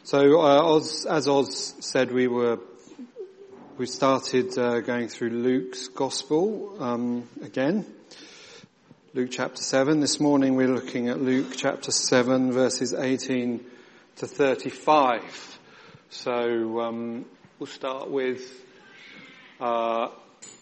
So, as Oz said, we started going through Luke's Gospel again. Luke chapter 7. This morning we're looking at Luke chapter 7, verses 18 to 35. So we'll start with we'll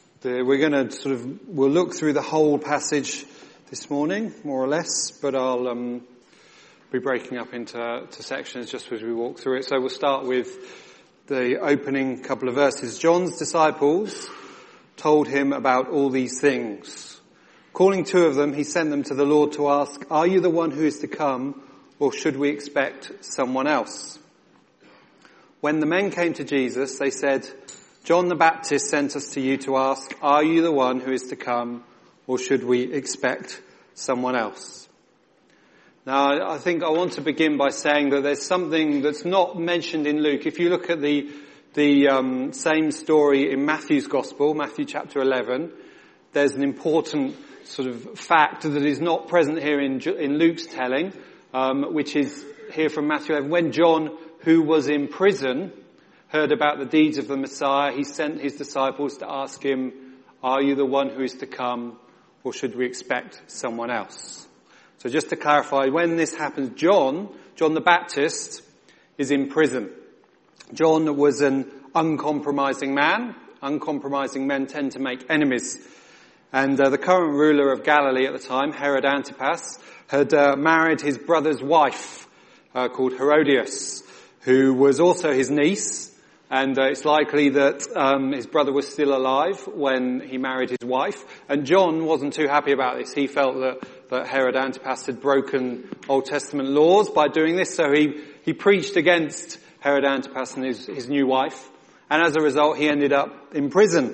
look through the whole passage this morning, more or less, but I'll be breaking up into sections just as we walk through it. So we'll start with the opening couple of verses. John's disciples told him about all these things. Calling two of them, he sent them to the Lord to ask, "Are you the one who is to come, or should we expect someone else?" When the men came to Jesus, they said, "John the Baptist sent us to you to ask, are you the one who is to come, or should we expect someone else?" Now, I think I want to begin by saying that there's something that's not mentioned in Luke. If you look at the same story in Matthew's Gospel, Matthew chapter 11, there's an important sort of fact that is not present here in Luke's telling, which is here from Matthew 11. When John, who was in prison, heard about the deeds of the Messiah, he sent his disciples to ask him, "Are you the one who is to come, or should we expect someone else?" So just to clarify, when this happens, John the Baptist, is in prison. John was an uncompromising man. Uncompromising men tend to make enemies. And the current ruler of Galilee at the time, Herod Antipas, had married his brother's wife, called Herodias, who was also his niece. And it's likely that his brother was still alive when he married his wife. And John wasn't too happy about this. He felt that Herod Antipas had broken Old Testament laws by doing this. So he preached against Herod Antipas and his new wife. And as a result, he ended up in prison.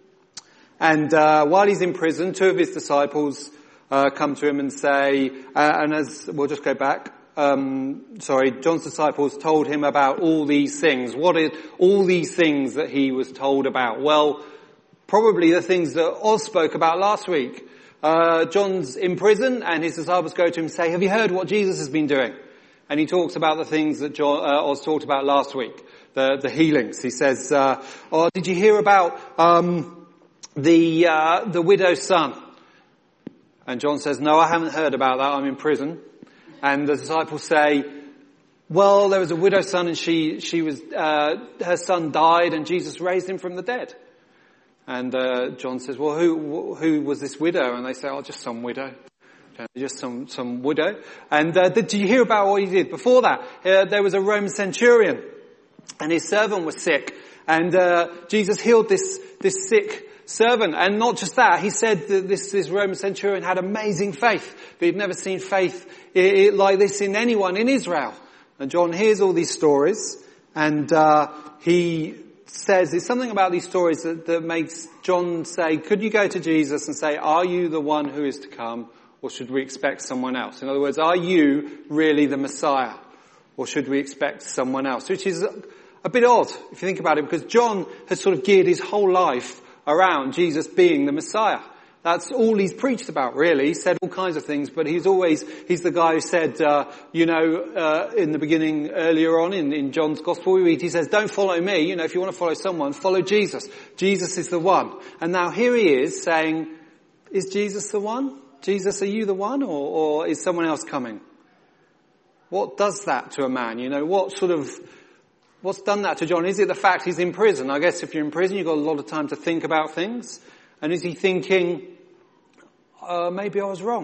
And while he's in prison, two of his disciples come to him and say, we'll just go back. John's disciples told him about all these things. What is all these things that he was told about? Well, probably the things that Oz spoke about last week. John's in prison and his disciples go to him and say, "Have you heard what Jesus has been doing?" And he talks about the things that Oz talked about last week, the healings. He says, "Did you hear about the widow's son?" And John says, "No, I haven't heard about that. I'm in prison." And the disciples say, "Well, there was a widow's son and her son died and Jesus raised him from the dead." And John says, "Well, who was this widow?" And they say, "Oh, just some widow. Just some widow." And did you hear about what he did? Before that, there was a Roman centurion and his servant was sick. And Jesus healed this sick servant. And not just that, he said that this Roman centurion had amazing faith. That he'd never seen faith like this in anyone in Israel. And John hears all these stories and he says, there's something about these stories that makes John say, could you go to Jesus and say, "Are you the one who is to come, or should we expect someone else?" In other words, are you really the Messiah, or should we expect someone else? Which is a bit odd if you think about it, because John has sort of geared his whole life around Jesus being the Messiah. That's all he's preached about, really. He said all kinds of things, but he's the guy who said, in the beginning, earlier on in John's Gospel we read, he says, "Don't follow me. If you want to follow someone, follow Jesus. Jesus is the one." And now here he is saying, is Jesus the one? Jesus, are you the one? Or is someone else coming? What does that to a man? What's done that to John? Is it the fact he's in prison? I guess if you're in prison, you've got a lot of time to think about things. And is he thinking, maybe I was wrong?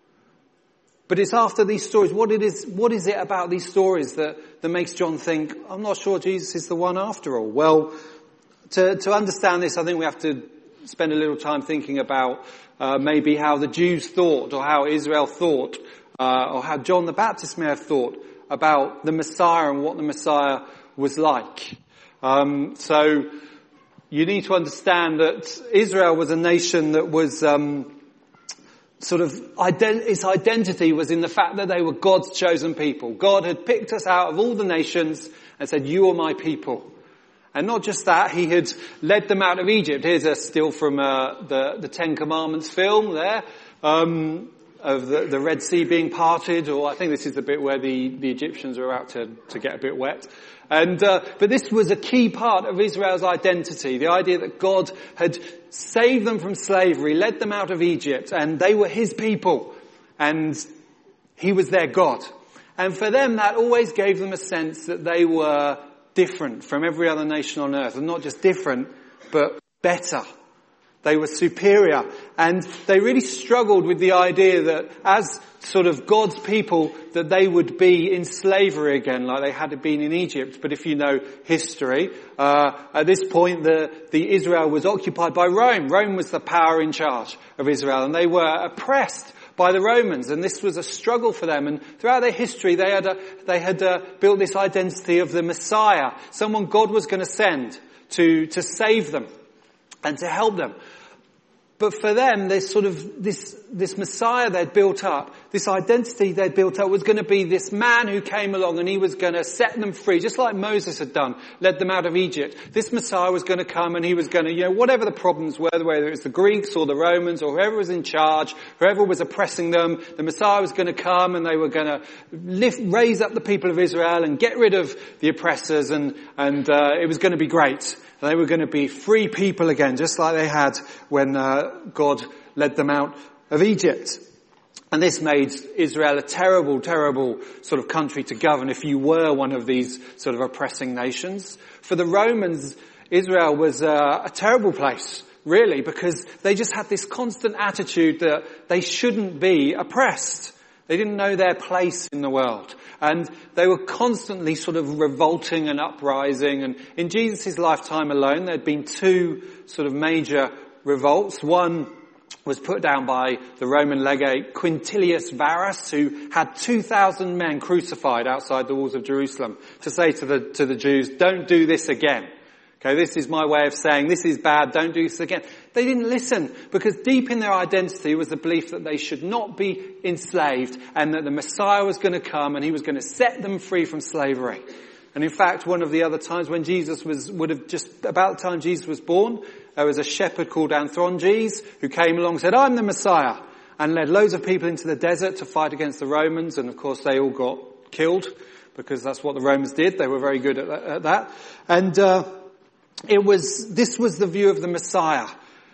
But it's after these stories. What is it about these stories that makes John think, I'm not sure Jesus is the one after all? Well, to understand this, I think we have to spend a little time thinking about maybe how the Jews thought, or how Israel thought, or how John the Baptist may have thought about the Messiah and what the Messiah was like. So you need to understand that Israel was a nation that was its identity was in the fact that they were God's chosen people. God had picked us out of all the nations and said, "You are my people." And not just that, he had led them out of Egypt. Here's a still from the Ten Commandments film there. of the Red Sea being parted, or I think this is the bit where the Egyptians are about to get a bit wet. But this was a key part of Israel's identity, the idea that God had saved them from slavery, led them out of Egypt, and they were his people, and he was their God. And for them, that always gave them a sense that they were different from every other nation on earth, and not just different, but better. They were superior, and they really struggled with the idea that as sort of God's people, that they would be in slavery again like they had been in Egypt. But if you know history, at this point the Israel was occupied by Rome. Rome was the power in charge of Israel, and they were oppressed by the Romans, and this was a struggle for them. And throughout their history, they had built this identity of the Messiah, someone God was going to send to save them and to help them. But for them, there's sort of this Messiah they'd built up, this identity they'd built up was going to be this man who came along and he was going to set them free, just like Moses had done, led them out of Egypt. This Messiah was going to come and he was going to, whatever the problems were, whether it was the Greeks or the Romans or whoever was in charge, whoever was oppressing them, the Messiah was going to come and they were going to raise up the people of Israel and get rid of the oppressors, and it was going to be great. They were going to be free people again, just like they had when God led them out of Egypt. And this made Israel a terrible, terrible sort of country to govern if you were one of these sort of oppressing nations. For the Romans, Israel was a terrible place, really, because they just had this constant attitude that they shouldn't be oppressed. They didn't know their place in the world. And they were constantly sort of revolting and uprising. And in Jesus' lifetime alone, there had been two sort of major revolts. One was put down by the Roman legate Quintilius Varus, who had 2,000 men crucified outside the walls of Jerusalem to say to the Jews, don't do this again. Okay, this is my way of saying this is bad, don't do this again. They didn't listen because deep in their identity was the belief that they should not be enslaved and that the Messiah was going to come and he was going to set them free from slavery. And in fact, one of the other times when about the time Jesus was born, there was a shepherd called Anthronges who came along and said, I'm the Messiah, and led loads of people into the desert to fight against the Romans. And of course they all got killed because that's what the Romans did. They were very good at that. And this was the view of the Messiah,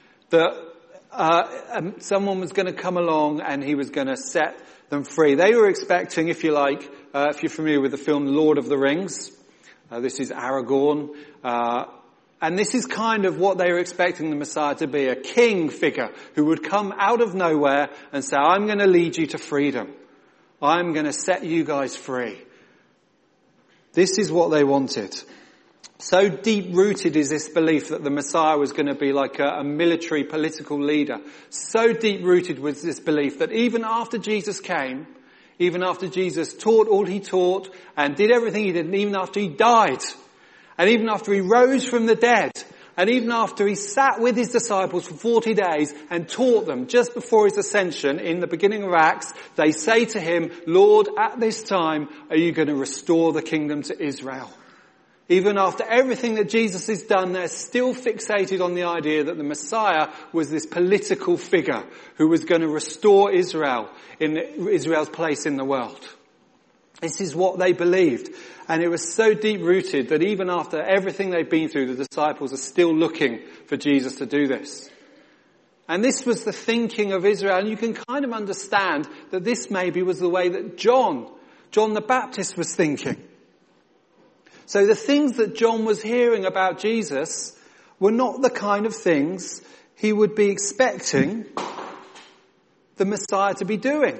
that someone was going to come along and he was going to set them free. They were expecting, if you like, if you're familiar with the film Lord of the Rings, this is Aragorn, and this is kind of what they were expecting the Messiah to be, a king figure who would come out of nowhere and say, I'm going to lead you to freedom. I'm going to set you guys free. This is what they wanted. So deep-rooted is this belief that the Messiah was going to be like a military political leader. So deep-rooted was this belief that even after Jesus came, even after Jesus taught all he taught and did everything he did, and even after he died, and even after he rose from the dead, and even after he sat with his disciples for 40 days and taught them just before his ascension in the beginning of Acts, they say to him, Lord, at this time, are you going to restore the kingdom to Israel? Even after everything that Jesus has done, they're still fixated on the idea that the Messiah was this political figure who was going to restore Israel in Israel's place in the world. This is what they believed. And it was so deep-rooted that even after everything they've been through, the disciples are still looking for Jesus to do this. And this was the thinking of Israel. And you can kind of understand that this maybe was the way that John the Baptist was thinking. So the things that John was hearing about Jesus were not the kind of things he would be expecting the Messiah to be doing.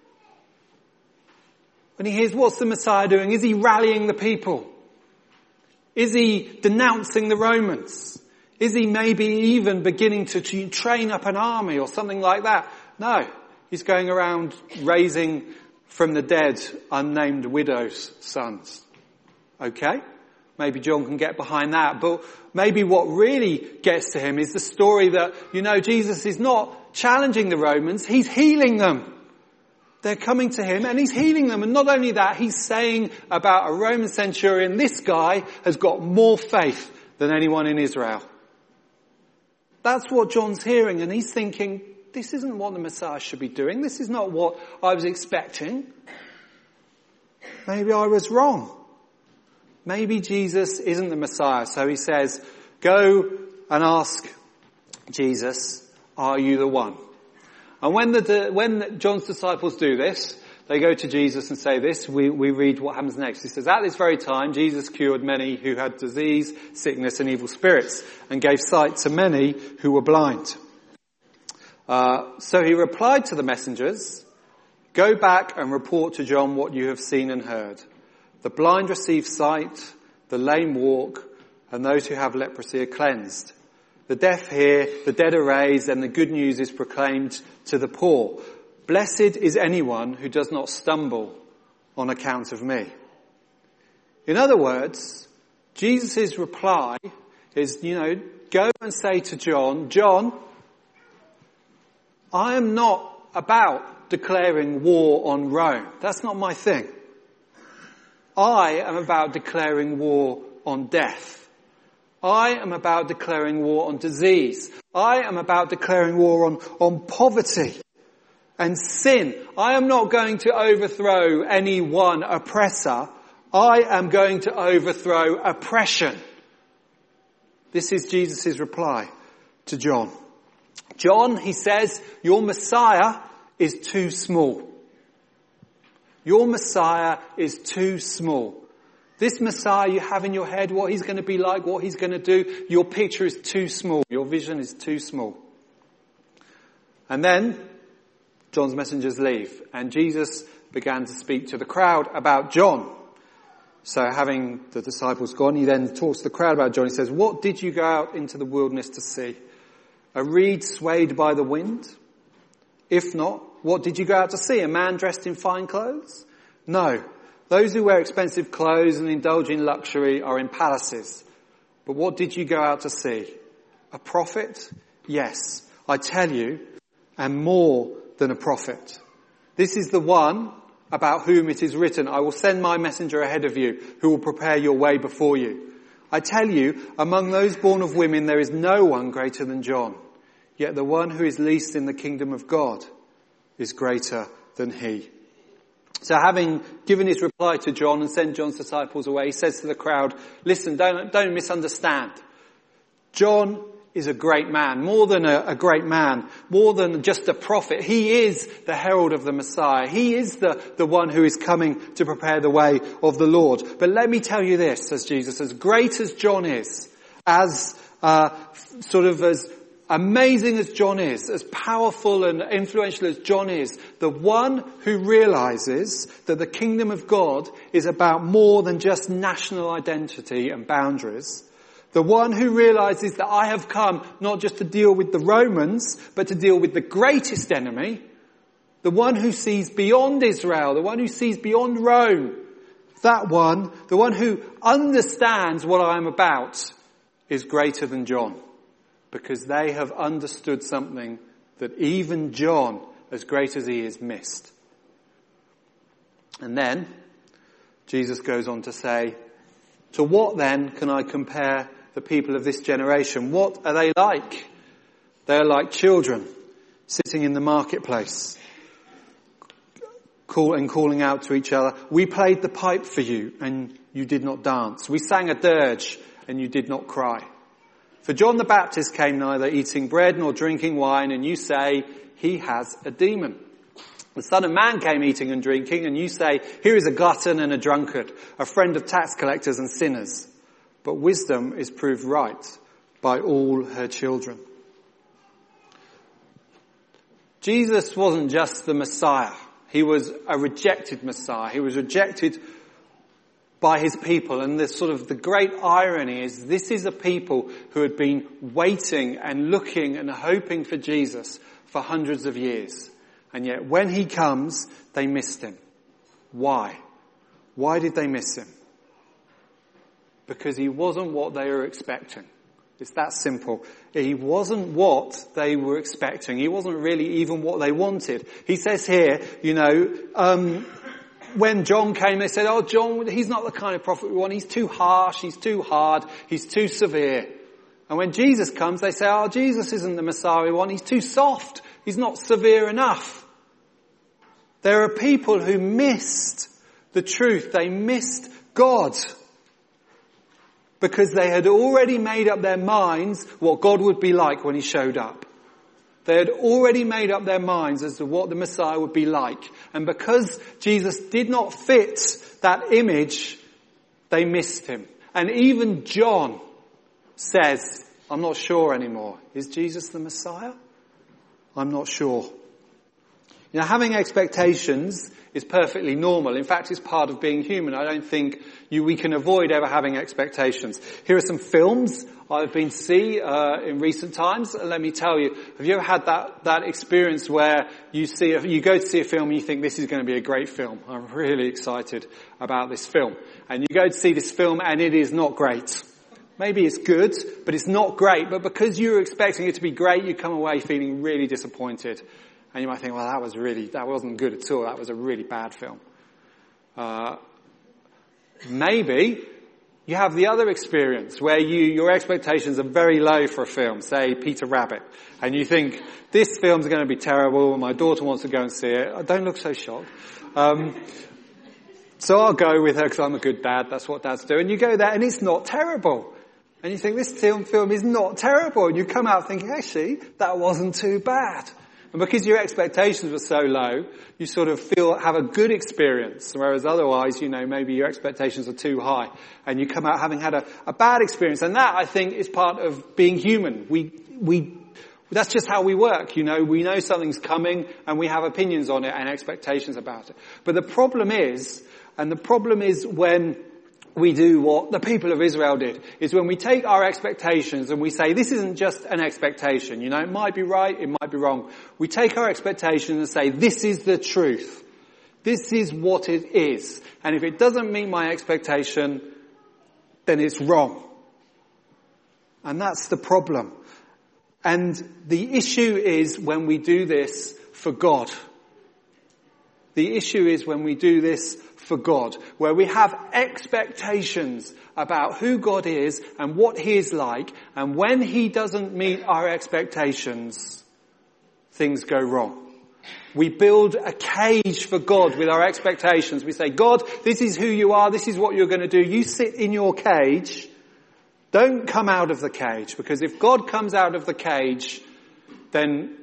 When he hears, what's the Messiah doing? Is he rallying the people? Is he denouncing the Romans? Is he maybe even beginning to train up an army or something like that? No, he's going around raising from the dead unnamed widows' sons. Okay, maybe John can get behind that, but maybe what really gets to him is the story that, Jesus is not challenging the Romans, he's healing them. They're coming to him and he's healing them. And not only that, he's saying about a Roman centurion, this guy has got more faith than anyone in Israel. That's what John's hearing, and he's thinking, this isn't what the Messiah should be doing. This is not what I was expecting. Maybe I was wrong. Maybe Jesus isn't the Messiah. So he says, go and ask Jesus, are you the one? And when John's disciples do this, they go to Jesus and say this, we read what happens next. He says, at this very time, Jesus cured many who had disease, sickness and evil spirits, and gave sight to many who were blind. So he replied to the messengers, go back and report to John what you have seen and heard. The blind receive sight, the lame walk, and those who have leprosy are cleansed. The deaf hear, the dead are raised, and the good news is proclaimed to the poor. Blessed is anyone who does not stumble on account of me. In other words, Jesus' reply is, go and say to John, John, I am not about declaring war on Rome. That's not my thing. I am about declaring war on death. I am about declaring war on disease. I am about declaring war on poverty and sin. I am not going to overthrow any one oppressor. I am going to overthrow oppression. This is Jesus' reply to John. John, he says, your Messiah is too small. Your Messiah is too small. This Messiah you have in your head, what he's going to be like, what he's going to do, your picture is too small. Your vision is too small. And then John's messengers leave, and Jesus began to speak to the crowd about John. So having the disciples gone, he then talks to the crowd about John. He says, what did you go out into the wilderness to see? A reed swayed by the wind? If not, what did you go out to see? A man dressed in fine clothes? No. Those who wear expensive clothes and indulge in luxury are in palaces. But what did you go out to see? A prophet? Yes, I tell you, and more than a prophet. This is the one about whom it is written, I will send my messenger ahead of you, who will prepare your way before you. I tell you, among those born of women there is no one greater than John. Yet the one who is least in the kingdom of God is greater than he. So having given his reply to John and sent John's disciples away, he says to the crowd, listen, don't misunderstand. John is a great man, more than a great man, more than just a prophet. He is the herald of the Messiah. He is the one who is coming to prepare the way of the Lord. But let me tell you this, says Jesus, as great as John is, as amazing as John is, as powerful and influential as John is, the one who realizes that the kingdom of God is about more than just national identity and boundaries, the one who realizes that I have come not just to deal with the Romans, but to deal with the greatest enemy, the one who sees beyond Israel, the one who sees beyond Rome, that one, the one who understands what I am about, is greater than John. Because they have understood something that even John, as great as he is, missed. And then Jesus goes on to say, to what then can I compare the people of this generation? What are they like? They are like children sitting in the marketplace, calling out to each other, we played the pipe for you and you did not dance. We sang a dirge and you did not cry. For John the Baptist came neither eating bread nor drinking wine, and you say, he has a demon. The Son of Man came eating and drinking, and you say, here is a glutton and a drunkard, a friend of tax collectors and sinners. But wisdom is proved right by all her children. Jesus wasn't just the Messiah. He was a rejected Messiah. He was rejected by his people. And the great irony is this is a people who had been waiting and looking and hoping for Jesus for hundreds of years. And yet when he comes, they missed him. Why? Why did they miss him? Because he wasn't what they were expecting. It's that simple. He wasn't what they were expecting. He wasn't really even what they wanted. He says here, when John came, they said, oh, John, he's not the kind of prophet we want. He's too harsh, he's too hard, he's too severe. And when Jesus comes, they say, oh, Jesus isn't the Messiah we want. He's too soft, is not severe enough. There are people who missed the truth. They missed God because they had already made up their minds what God would be like when he showed up. They had already made up their minds as to what the Messiah would be like. And because Jesus did not fit that image, they missed him. And even John says, I'm not sure anymore. Is Jesus the Messiah? I'm not sure. Having expectations is perfectly normal. In fact, it's part of being human. I don't think we can avoid ever having expectations. Here are some films I've been to see in recent times. And let me tell you, have you ever had that experience where you go to see a film and you think this is going to be a great film? I'm really excited about this film. And you go to see this film and it is not great. Maybe it's good, but it's not great. But because you're expecting it to be great, you come away feeling really disappointed. And you might think, well, that wasn't good at all. That was a really bad film. Maybe you have the other experience where your expectations are very low for a film, say Peter Rabbit, and you think, this film's going to be terrible, and my daughter wants to go and see it. Don't look so shocked. So I'll go with her because I'm a good dad. That's what dads do. And you go there and it's not terrible. And you think, this film is not terrible. And you come out thinking, actually, that wasn't too bad. And because your expectations were so low, you sort of have a good experience. Whereas otherwise, maybe your expectations are too high. And you come out having had a bad experience. And that, I think, is part of being human. That's just how we work. We know something's coming and we have opinions on it and expectations about it. But the problem is when we do what the people of Israel did, is when we take our expectations and we say, this isn't just an expectation, it might be right, it might be wrong. We take our expectations and say, this is the truth. This is what it is. And if it doesn't meet my expectation, then it's wrong. And that's the problem. And the issue is when we do this for God. The issue is when we do this for God, where we have expectations about who God is and what he is like, and when he doesn't meet our expectations, things go wrong. We build a cage for God with our expectations. We say, God, this is who you are, this is what you're going to do. You sit in your cage. Don't come out of the cage, because if God comes out of the cage, then,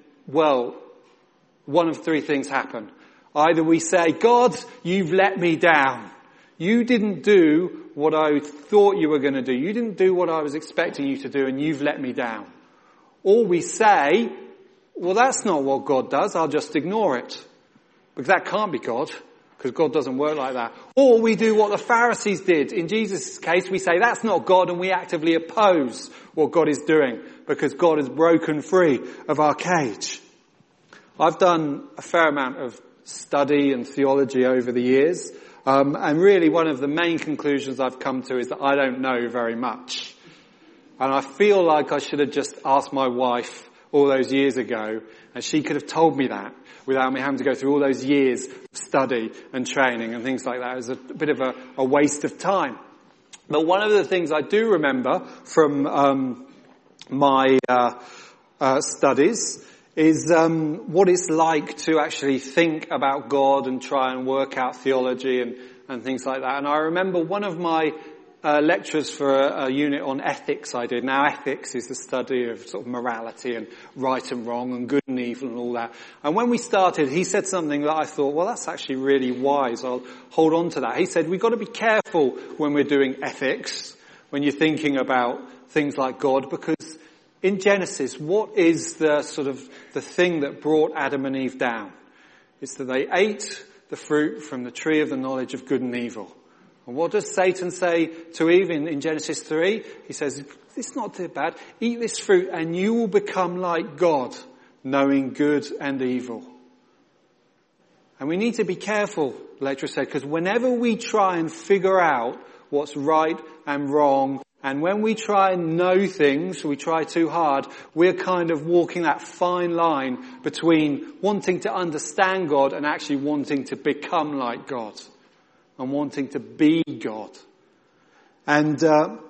one of three things happen. Either we say, God, you've let me down. You didn't do what I thought you were going to do. You didn't do what I was expecting you to do, and you've let me down. Or we say, well, that's not what God does. I'll just ignore it. Because that can't be God, because God doesn't work like that. Or we do what the Pharisees did. In Jesus' case, we say that's not God, and we actively oppose what God is doing, because God has broken free of our cage. I've done a fair amount of study and theology over the years, and really one of the main conclusions I've come to is that I don't know very much. And I feel like I should have just asked my wife all those years ago, and she could have told me that without me having to go through all those years of study and training and things like that. It was a bit of a waste of time. But one of the things I do remember from my studies is what it's like to actually think about God and try and work out theology and things like that. And I remember one of my lectures for a unit on ethics I did. Now, ethics is the study of sort of morality and right and wrong and good and evil and all that. And when we started, he said something that I thought, well, that's actually really wise. I'll hold on to that. He said, we've got to be careful when we're doing ethics, when you're thinking about things like God, because in Genesis, what is the thing that brought Adam and Eve down? It's that they ate the fruit from the tree of the knowledge of good and evil. And what does Satan say to Eve in Genesis 3? He says, it's not too bad. Eat this fruit and you will become like God, knowing good and evil. And we need to be careful, the lecturer said, because whenever we try and figure out what's right and wrong, and when we try and know things, we try too hard, we're kind of walking that fine line between wanting to understand God and actually wanting to become like God and wanting to be God. And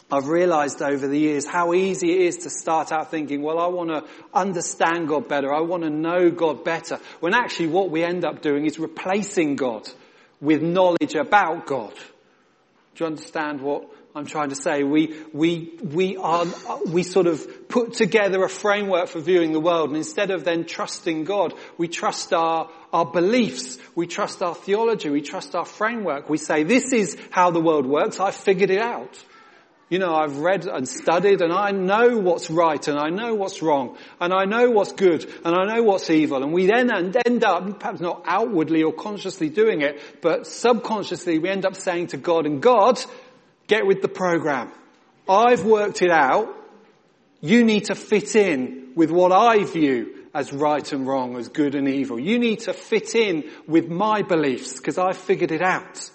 I've realized over the years how easy it is to start out thinking, well, I want to understand God better. I want to know God better. When actually what we end up doing is replacing God with knowledge about God. Do you understand what I'm trying to say? We sort of put together a framework for viewing the world, and instead of then trusting God, we trust our beliefs, we trust our theology, we trust our framework. We say, this is how the world works, I've figured it out. You know, I've read and studied and I know what's right and I know what's wrong and I know what's good and I know what's evil. And we then end up, perhaps not outwardly or consciously doing it, but subconsciously we end up saying to God, and God, get with the program. I've worked it out. You need to fit in with what I view as right and wrong, as good and evil. You need to fit in with my beliefs because I've figured it out.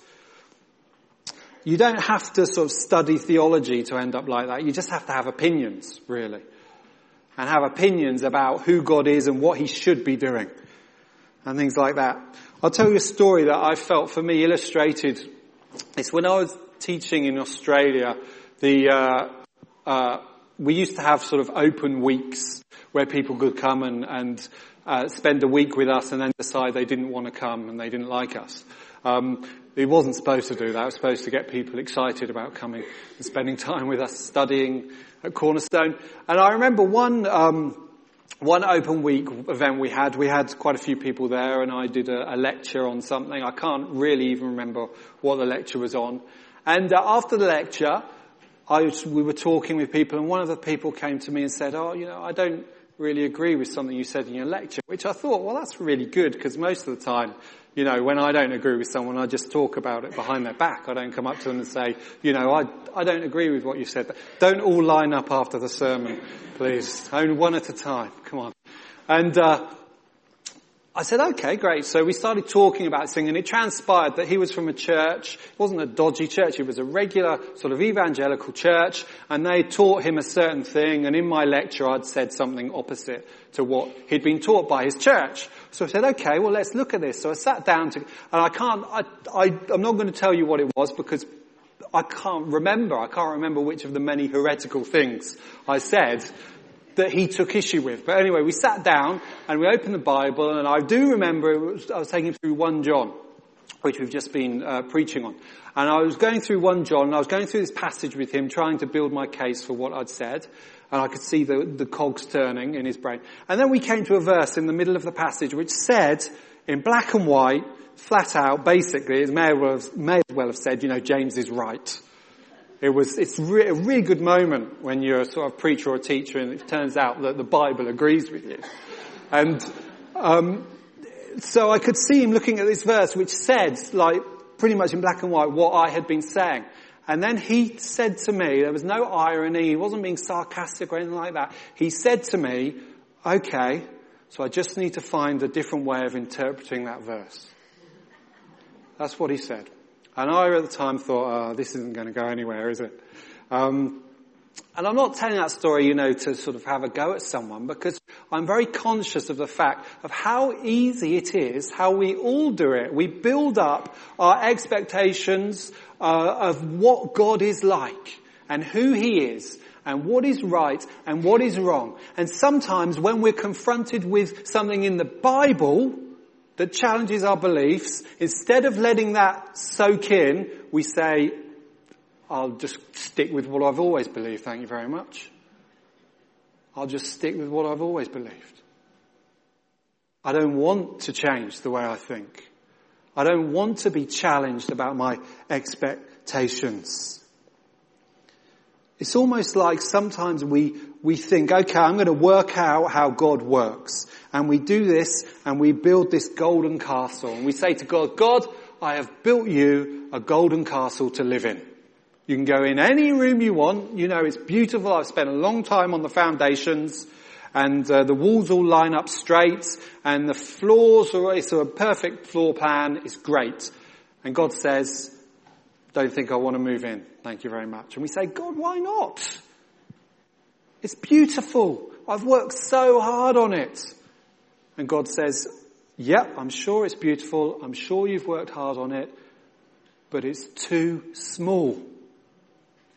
You don't have to sort of study theology to end up like that. You just have to have opinions, really. And have opinions about who God is and what he should be doing. And things like that. I'll tell you a story that I felt for me illustrated. It's when I was teaching in Australia, we used to have sort of open weeks where people could come and spend a week with us and then decide they didn't want to come and they didn't like us. It wasn't supposed to do that. It was supposed to get people excited about coming and spending time with us studying at Cornerstone. And I remember one open week event we had quite a few people there, and I did a lecture on something. I can't really even remember what the lecture was on. And after the lecture, we were talking with people, and one of the people came to me and said, I don't really agree with something you said in your lecture, which I thought, well, that's really good, because most of the time, when I don't agree with someone, I just talk about it behind their back. I don't come up to them and say, I don't agree with what you said. Don't all line up after the sermon, please. Only one at a time. Come on. And I said, okay, great. So we started talking about this thing, and it transpired that he was from a church. It wasn't a dodgy church. It was a regular sort of evangelical church, and they taught him a certain thing, and in my lecture I'd said something opposite to what he'd been taught by his church. So I said, okay, well, let's look at this. So I sat down and I'm not going to tell you what it was because I can't remember which of the many heretical things I said that he took issue with. But anyway, we sat down and we opened the Bible, and I do remember I was taking him through 1 John, which we've just been preaching on. And I was going through 1 John, and I was going through this passage with him, trying to build my case for what I'd said. And I could see the cogs turning in his brain. And then we came to a verse in the middle of the passage which said, in black and white, flat out, basically, it may as well have said, James is right. It's a really good moment when you're a sort of preacher or a teacher and it turns out that the Bible agrees with you. And so I could see him looking at this verse which said, like, pretty much in black and white, what I had been saying. And then he said to me, there was no irony, he wasn't being sarcastic or anything like that. He said to me, okay, so I just need to find a different way of interpreting that verse. That's what he said. And I at the time thought, this isn't going to go anywhere, is it? And I'm not telling that story, to sort of have a go at someone, because I'm very conscious of the fact of how easy it is, how we all do it. We build up our expectations of what God is like and who he is and what is right and what is wrong. And sometimes when we're confronted with something in the Bible that challenges our beliefs, instead of letting that soak in, we say, I'll just stick with what I've always believed, thank you very much. I'll just stick with what I've always believed. I don't want to change the way I think. I don't want to be challenged about my expectations. It's almost like sometimes we think, okay, I'm going to work out how God works. And we do this and we build this golden castle. And we say to God, God, I have built you a golden castle to live in. You can go in any room you want. It's beautiful. I've spent a long time on the foundations. And the walls all line up straight. And the floors, it's a perfect floor plan. It's great. And God says, don't think I want to move in. Thank you very much. And we say, God, why not? It's beautiful. I've worked so hard on it. And God says, yep, I'm sure it's beautiful. I'm sure you've worked hard on it. But it's too small.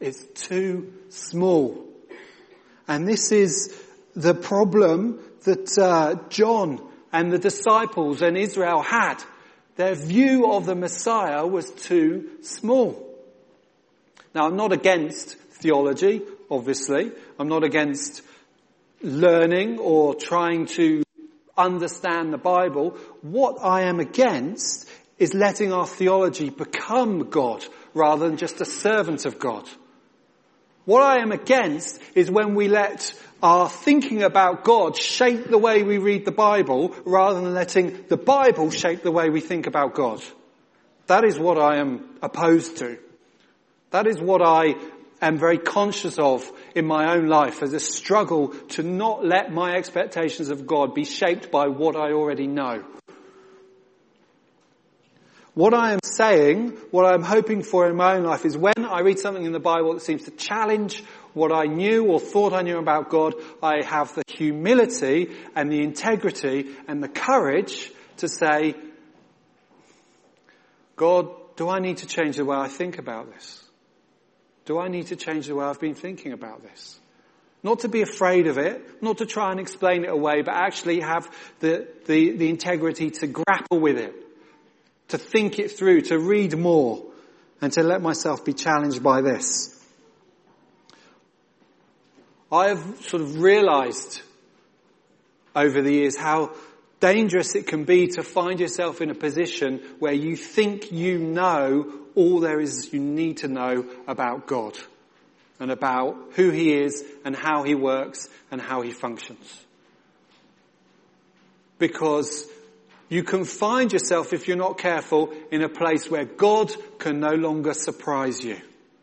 is too small. And this is the problem that John and the disciples and Israel had. Their view of the Messiah was too small. Now, I'm not against theology, obviously. I'm not against learning or trying to understand the Bible. What I am against is letting our theology become God rather than just a servant of God. What I am against is when we let our thinking about God shape the way we read the Bible rather than letting the Bible shape the way we think about God. That is what I am opposed to. That is what I am very conscious of in my own life as a struggle to not let my expectations of God be shaped by what I already know. What I am saying, what I'm hoping for in my own life is when I read something in the Bible that seems to challenge what I knew or thought I knew about God, I have the humility and the integrity and the courage to say, God, do I need to change the way I think about this? Do I need to change the way I've been thinking about this? Not to be afraid of it, not to try and explain it away, but actually have the integrity to grapple with it, to think it through, to read more, and to let myself be challenged by this. I have sort of realized over the years how dangerous it can be to find yourself in a position where you think you know all there is you need to know about God and about who He is and how He works and how He functions. Because you can find yourself, if you're not careful, in a place where God can no longer surprise you.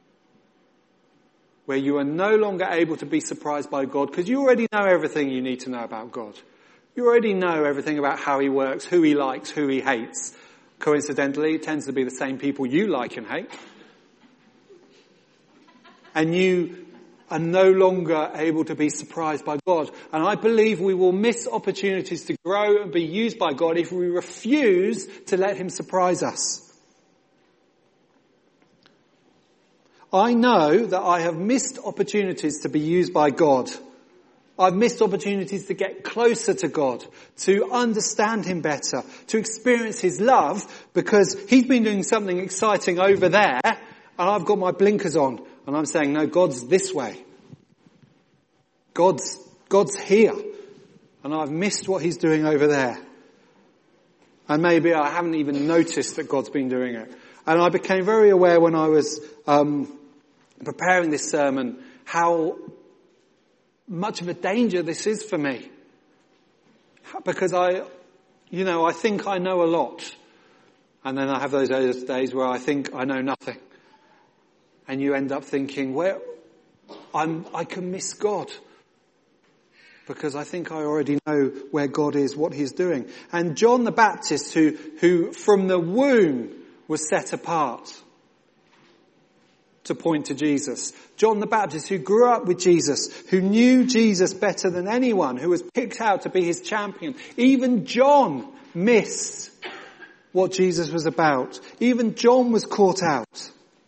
Where you are no longer able to be surprised by God because you already know everything you need to know about God. You already know everything about how He works, who He likes, who He hates. Coincidentally, it tends to be the same people you like and hate. And you are no longer able to be surprised by God. And I believe we will miss opportunities to grow and be used by God if we refuse to let Him surprise us. I know that I have missed opportunities to be used by God. I've missed opportunities to get closer to God, to understand Him better, to experience His love, because He's been doing something exciting over there, and I've got my blinkers on, and I'm saying, no, God's this way. God's here, and I've missed what He's doing over there. And maybe I haven't even noticed that God's been doing it. And I became very aware when I was preparing this sermon how much of a danger this is for me. Because I think I know a lot. And then I have those days where I think I know nothing. And you end up thinking, I can miss God. Because I think I already know where God is, what He's doing. And John the Baptist, who from the womb was set apart to point to Jesus. John the Baptist, who grew up with Jesus, who knew Jesus better than anyone, who was picked out to be His champion. Even John missed what Jesus was about. Even John was caught out.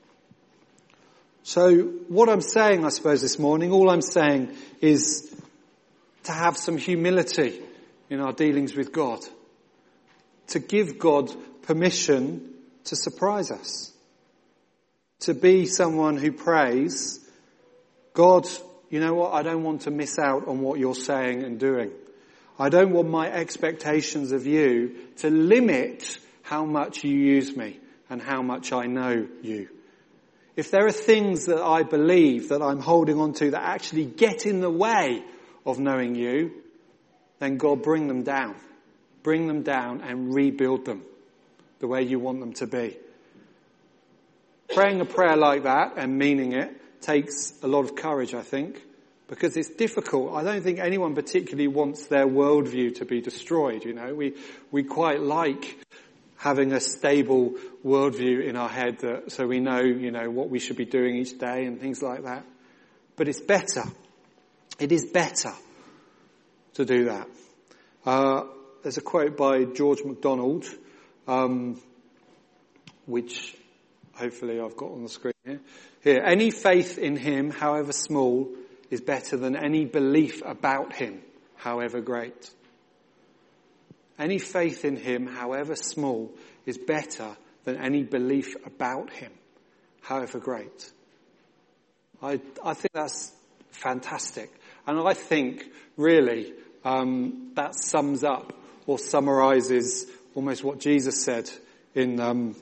So what I'm saying, I suppose, this morning, all I'm saying is to have some humility in our dealings with God. To give God permission to surprise us. To be someone who prays, God, you know what, I don't want to miss out on what you're saying and doing. I don't want my expectations of you to limit how much you use me and how much I know you. If there are things that I believe that I'm holding on to that actually get in the way of knowing you, then God, bring them down. Bring them down and rebuild them the way you want them to be. Praying a prayer like that and meaning it takes a lot of courage, I think, because it's difficult. I don't think anyone particularly wants their worldview to be destroyed, you know. We quite like having a stable worldview in our head so we know, you know, what we should be doing each day and things like that. But it's better. It is better to do that. There's a quote by George MacDonald, which hopefully I've got on the screen here. Here, any faith in him, however small, is better than any belief about him, however great. Any faith in him, however small, is better than any belief about him, however great. I think that's fantastic. And I think, really, that sums up or summarizes almost what Jesus said in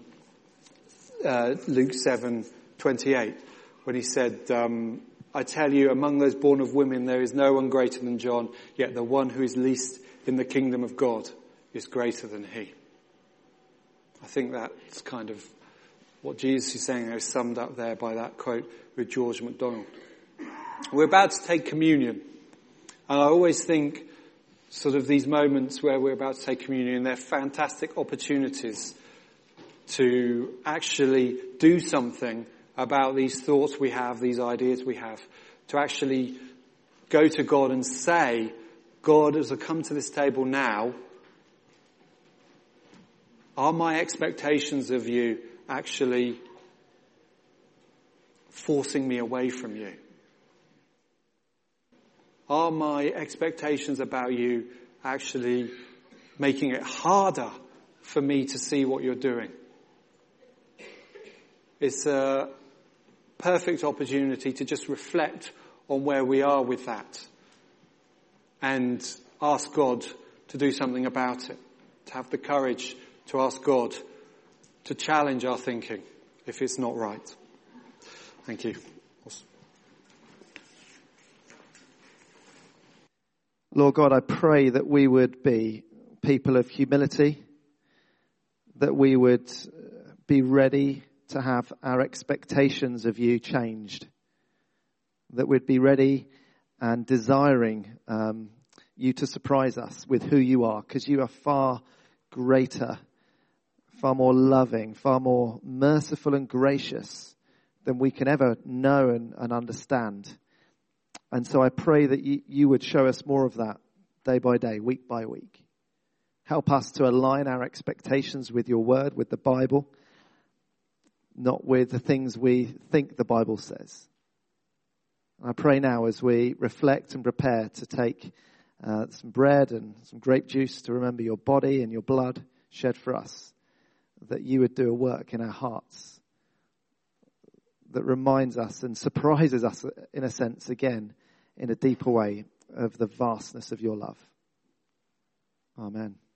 Luke 7:28, when he said, I tell you, among those born of women, there is no one greater than John, yet the one who is least in the kingdom of God is greater than he. I think that's kind of what Jesus is saying is summed up there by that quote with George MacDonald. We're about to take communion. And I always think sort of these moments where we're about to take communion, they're fantastic opportunities to actually do something about these thoughts we have, these ideas we have, to actually go to God and say, God, as I come to this table now, are my expectations of you actually forcing me away from you? Are my expectations about you actually making it harder for me to see what you're doing? It's a perfect opportunity to just reflect on where we are with that and ask God to do something about it, to have the courage to ask God to challenge our thinking if it's not right. Thank you. Lord God, I pray that we would be people of humility, that we would be ready to have our expectations of you changed, that we'd be ready and desiring you to surprise us with who you are, because you are far greater, far more loving, far more merciful and gracious than we can ever know and understand. And so I pray that you would show us more of that day by day, week by week. Help us to align our expectations with your word, with the Bible, not with the things we think the Bible says. And I pray now as we reflect and prepare to take some bread and some grape juice to remember your body and your blood shed for us, that you would do a work in our hearts that reminds us and surprises us, in a sense, again, in a deeper way, of the vastness of your love. Amen.